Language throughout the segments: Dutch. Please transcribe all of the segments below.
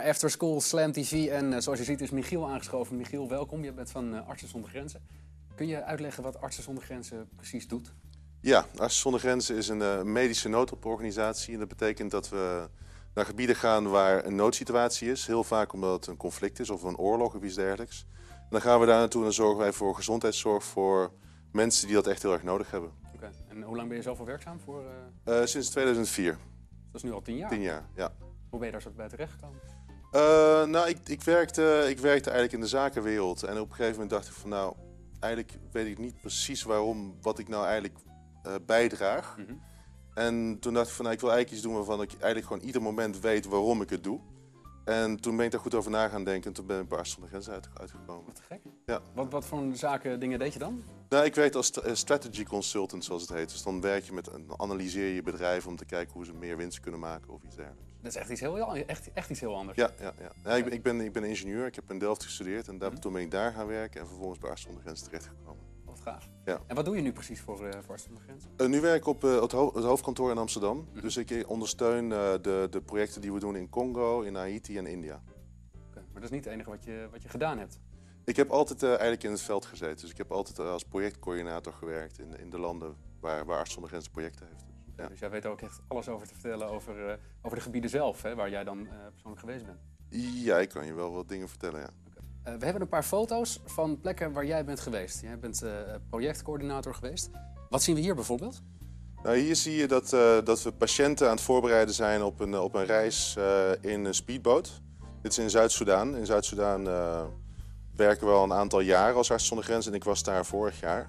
After School, Slam TV en zoals je ziet is Michiel aangeschoven. Michiel, welkom. Je bent van Artsen zonder Grenzen. Kun je uitleggen wat Artsen zonder Grenzen precies doet? Ja, Artsen zonder Grenzen is een medische noodhulporganisatie. En dat betekent dat we naar gebieden gaan waar een noodsituatie is. Heel vaak omdat het een conflict is of een oorlog of iets dergelijks. En dan gaan we daar naartoe en dan zorgen wij voor gezondheidszorg voor mensen die dat echt heel erg nodig hebben. Oké. En hoe lang ben je zelf al werkzaam voor? Sinds 2004. Dat is nu al 10 jaar? 10 jaar, ja. Hoe ben je daar zo bij terechtgekomen? Nou, ik werkte eigenlijk in de zakenwereld. En op een gegeven moment dacht ik van nou, eigenlijk weet ik niet precies wat ik nou eigenlijk bijdraag. Mm-hmm. En toen dacht ik van nou, ik wil eigenlijk iets doen waarvan ik eigenlijk gewoon ieder moment weet waarom ik het doe. En toen ben ik daar goed over na gaan denken en toen ben ik bij Artsen zonder Grenzen uitgekomen. Wat gek. Ja. Wat voor zaken dingen deed je dan? Nou, ik werkte als strategy consultant, zoals het heet. Dus dan werk je analyseer je bedrijf om te kijken hoe ze meer winst kunnen maken of iets dergelijks. Dat is echt iets heel anders. Ja. Ik ben ingenieur, ik heb in Delft gestudeerd en toen ben ik daar gaan werken en vervolgens bij Artsen zonder Grenzen terechtgekomen. Wat gaaf. Ja. En wat doe je nu precies voor Artsen zonder Grenzen? Nu werk ik op het hoofdkantoor in Amsterdam. Mm-hmm. Dus ik ondersteun de projecten die we doen in Congo, in Haiti en India. Okay. Maar dat is niet het enige wat je gedaan hebt? Ik heb altijd eigenlijk in het veld gezeten. Dus ik heb altijd als projectcoördinator gewerkt in de landen waar Artsen zonder Grenzen projecten heeft. Ja. Dus jij weet er ook echt alles over te vertellen over de gebieden zelf, hè, waar jij dan persoonlijk geweest bent? Ja, ik kan je wel wat dingen vertellen, ja. Okay. We hebben een paar foto's van plekken waar jij bent geweest. Jij bent projectcoördinator geweest. Wat zien we hier bijvoorbeeld? Nou, hier zie je dat we patiënten aan het voorbereiden zijn op een reis in een speedboot. Dit is in Zuid-Soedan. In Zuid-Soedan werken we al een aantal jaar als Artsen zonder Grenzen en ik was daar vorig jaar.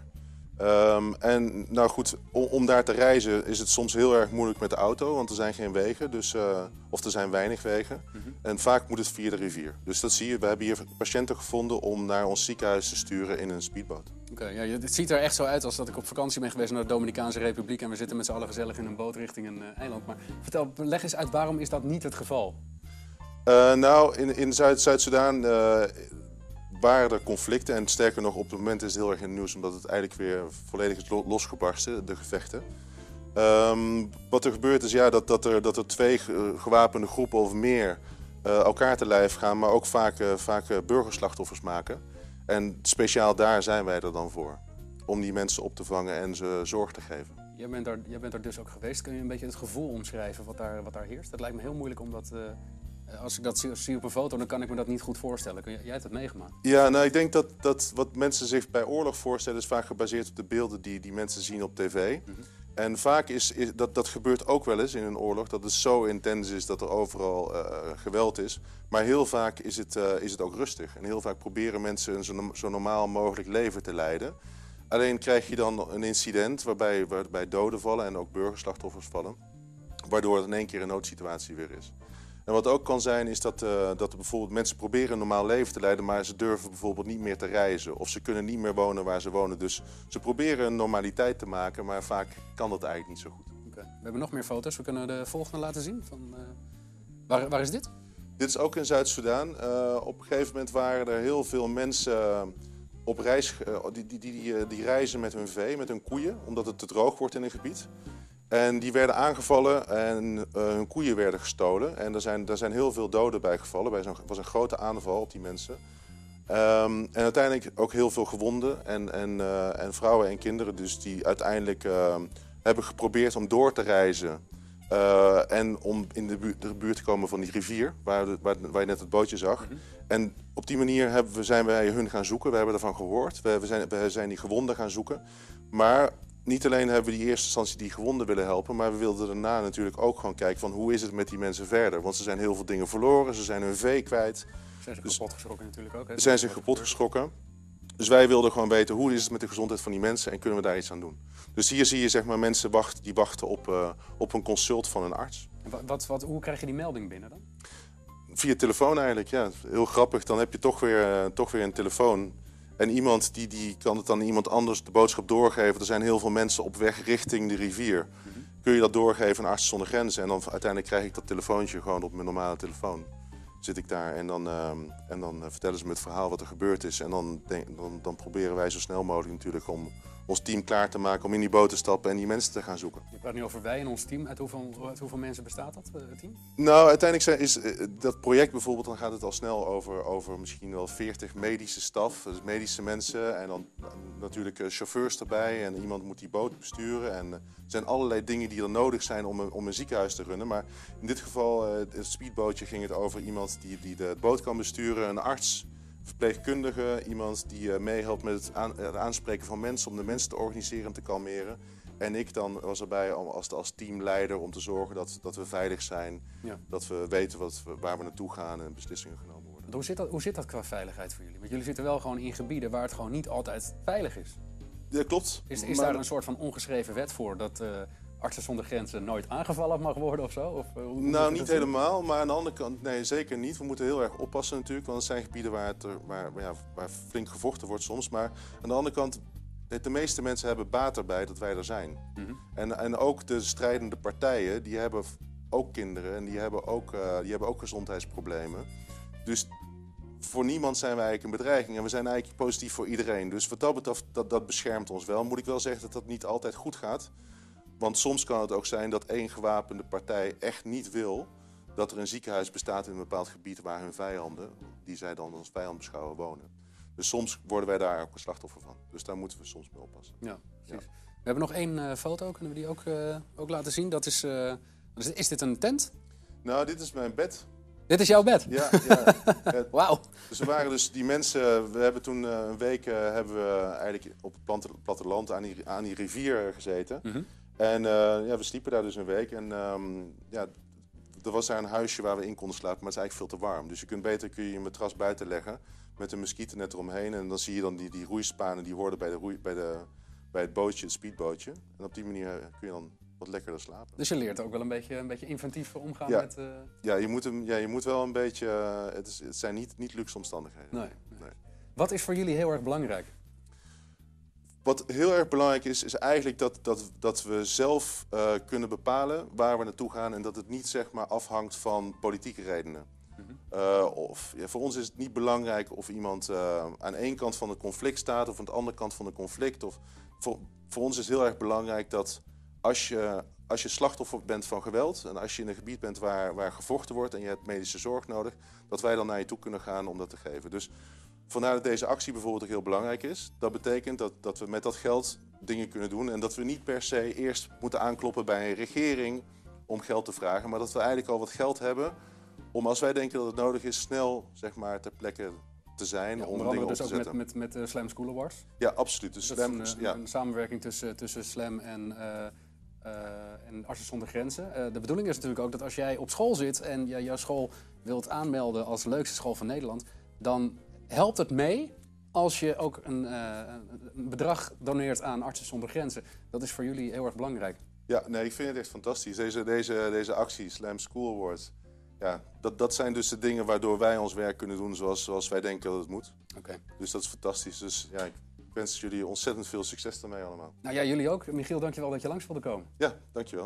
En nou goed, om daar te reizen is het soms heel erg moeilijk met de auto, want er zijn geen wegen, of er zijn weinig wegen. Mm-hmm. En vaak moet het via de rivier. Dus dat zie je, we hebben hier patiënten gevonden om naar ons ziekenhuis te sturen in een speedboot. Oké, ja, het ziet er echt zo uit als dat ik op vakantie ben geweest naar de Dominicaanse Republiek en we zitten met z'n allen gezellig in een boot richting een eiland. Maar vertel, leg eens uit, waarom is dat niet het geval? Nou, in Zuid-Soedan waren er conflicten en sterker nog, op het moment is het heel erg in het nieuws omdat het eigenlijk weer volledig is losgebarsten, de gevechten. Wat er gebeurt is ja, dat er twee gewapende groepen of meer elkaar te lijf gaan, maar ook vaak burgerslachtoffers maken. En speciaal daar zijn wij er dan voor, om die mensen op te vangen en ze zorg te geven. Jij bent er dus ook geweest. Kun je een beetje het gevoel omschrijven wat daar heerst? Het lijkt me heel moeilijk om dat... Als ik dat zie op een foto, dan kan ik me dat niet goed voorstellen. Jij hebt het meegemaakt. Ja, nou, ik denk dat wat mensen zich bij oorlog voorstellen is vaak gebaseerd op de beelden die mensen zien op tv. Mm-hmm. En vaak is dat gebeurt ook wel eens in een oorlog, dat het zo intens is dat er overal geweld is. Maar heel vaak is het ook rustig. En heel vaak proberen mensen een zo normaal mogelijk leven te leiden. Alleen krijg je dan een incident waarbij doden vallen en ook burgerslachtoffers vallen. Waardoor het in één keer een noodsituatie weer is. En wat ook kan zijn is dat er bijvoorbeeld mensen proberen een normaal leven te leiden, maar ze durven bijvoorbeeld niet meer te reizen. Of ze kunnen niet meer wonen waar ze wonen. Dus ze proberen een normaliteit te maken, maar vaak kan dat eigenlijk niet zo goed. Okay. We hebben nog meer foto's. We kunnen de volgende laten zien. Waar is dit? Dit is ook in Zuid-Soedan. Op een gegeven moment waren er heel veel mensen op reis die reizen met hun vee, met hun koeien, omdat het te droog wordt in een gebied. En die werden aangevallen en hun koeien werden gestolen. En daar zijn heel veel doden bij gevallen. Het was een grote aanval op die mensen. En uiteindelijk ook heel veel gewonden en vrouwen en kinderen dus die uiteindelijk hebben geprobeerd om door te reizen. En om in de buurt te komen van die rivier, waar je net het bootje zag. Mm-hmm. En op die manier zijn wij hun gaan zoeken. We hebben ervan gehoord. We zijn die gewonden gaan zoeken. Maar niet alleen hebben we in eerste instantie die gewonden willen helpen, maar we wilden daarna natuurlijk ook gewoon kijken van hoe is het met die mensen verder. Want ze zijn heel veel dingen verloren, ze zijn hun vee kwijt. Zijn ze kapot geschrokken natuurlijk ook? Ze zijn zich kapot geschrokken. Dus wij wilden gewoon weten hoe is het met de gezondheid van die mensen en kunnen we daar iets aan doen. Dus hier zie je zeg maar mensen die wachten op een consult van een arts. En hoe krijg je die melding binnen dan? Via telefoon eigenlijk, ja. Heel grappig, dan heb je toch weer een telefoon. En iemand die kan het dan iemand anders de boodschap doorgeven. Er zijn heel veel mensen op weg richting de rivier. Mm-hmm. Kun je dat doorgeven aan Artsen zonder Grenzen? En dan uiteindelijk krijg ik dat telefoontje gewoon op mijn normale telefoon. Zit ik daar en dan vertellen ze me het verhaal wat er gebeurd is. En dan proberen wij zo snel mogelijk natuurlijk ons team klaar te maken om in die boot te stappen en die mensen te gaan zoeken. Je praat nu over wij en ons team. Uit hoeveel mensen bestaat dat, het team? Nou, uiteindelijk is dat project bijvoorbeeld, dan gaat het al snel over misschien wel 40 medische staf, dus medische mensen en dan natuurlijk chauffeurs erbij en iemand moet die boot besturen. En er zijn allerlei dingen die er nodig zijn om een ziekenhuis te runnen. Maar in dit geval, het speedbootje, ging het over iemand die de boot kan besturen, een arts, verpleegkundige, iemand die meehelpt met het aanspreken van mensen om de mensen te organiseren en te kalmeren. En ik dan was erbij als teamleider om te zorgen dat we veilig zijn, dat we weten waar we naartoe gaan en beslissingen genomen worden. Hoe zit dat qua veiligheid voor jullie? Want jullie zitten wel gewoon in gebieden waar het gewoon niet altijd veilig is. Ja, klopt. Is daar een soort van ongeschreven wet voor dat Artsen zonder Grenzen nooit aangevallen mag worden of zo? Of, nou, niet helemaal, maar aan de andere kant, nee, zeker niet. We moeten heel erg oppassen natuurlijk, want het zijn gebieden waar flink gevochten wordt soms. Maar aan de andere kant, de meeste mensen hebben baat erbij dat wij er zijn. Mm-hmm. En ook de strijdende partijen, die hebben ook kinderen en die hebben ook gezondheidsproblemen. Dus voor niemand zijn wij eigenlijk een bedreiging en we zijn eigenlijk positief voor iedereen. Dus wat dat betreft, dat beschermt ons wel. Moet ik wel zeggen dat dat niet altijd goed gaat. Want soms kan het ook zijn dat één gewapende partij echt niet wil dat er een ziekenhuis bestaat in een bepaald gebied waar hun vijanden, die zij dan als vijand beschouwen, wonen. Dus soms worden wij daar ook een slachtoffer van. Dus daar moeten we soms mee oppassen. Ja, precies. Ja. We hebben nog één foto, kunnen we die ook laten zien? Dat is dit een tent? Nou, dit is mijn bed. Dit is jouw bed? Ja. Wauw. Dus we waren dus die mensen, we hebben toen een week hebben we eigenlijk op het platteland aan die rivier gezeten. Mm-hmm. En we sliepen daar dus een week en er was daar een huisje waar we in konden slapen, maar het is eigenlijk veel te warm. Dus kun je je matras buiten leggen met een muskietennet eromheen en dan zie je dan die roeispanen die hoorden bij het bootje, het speedbootje. En op die manier kun je dan wat lekkerder slapen. Dus je leert ook wel een beetje inventief omgaan met... Ja, je moet wel een beetje... Het zijn niet luxe omstandigheden. Nee. Wat is voor jullie heel erg belangrijk? Wat heel erg belangrijk is eigenlijk dat we zelf kunnen bepalen waar we naartoe gaan en dat het niet zeg maar afhangt van politieke redenen. Mm-hmm. Voor ons is het niet belangrijk of iemand aan één kant van het conflict staat of aan de andere kant van het conflict. Voor ons is heel erg belangrijk dat als je slachtoffer bent van geweld en als je in een gebied bent waar gevochten wordt en je hebt medische zorg nodig, dat wij dan naar je toe kunnen gaan om dat te geven. Dus vandaar dat deze actie bijvoorbeeld ook heel belangrijk is. Dat betekent dat we met dat geld dingen kunnen doen en dat we niet per se eerst moeten aankloppen bij een regering om geld te vragen, maar dat we eigenlijk al wat geld hebben om, als wij denken dat het nodig is, snel zeg maar ter plekke te zijn. Ja, onder andere dus ook met de Slam School Awards. Ja, absoluut. Dus dat is een samenwerking tussen Slam en Artsen zonder Grenzen. De bedoeling is natuurlijk ook dat als jij op school zit en jouw school wilt aanmelden als leukste school van Nederland, dan helpt het mee als je ook een bedrag doneert aan Artsen zonder Grenzen. Dat is voor jullie heel erg belangrijk. Ja, nee, ik vind het echt fantastisch. Deze actie, Slam School Awards, ja, dat zijn dus de dingen waardoor wij ons werk kunnen doen zoals wij denken dat het moet. Okay. Dus dat is fantastisch. Dus ja, ik wens jullie ontzettend veel succes daarmee allemaal. Nou ja, jullie ook. Michiel, dankjewel dat je langs wilde komen. Ja, dankjewel.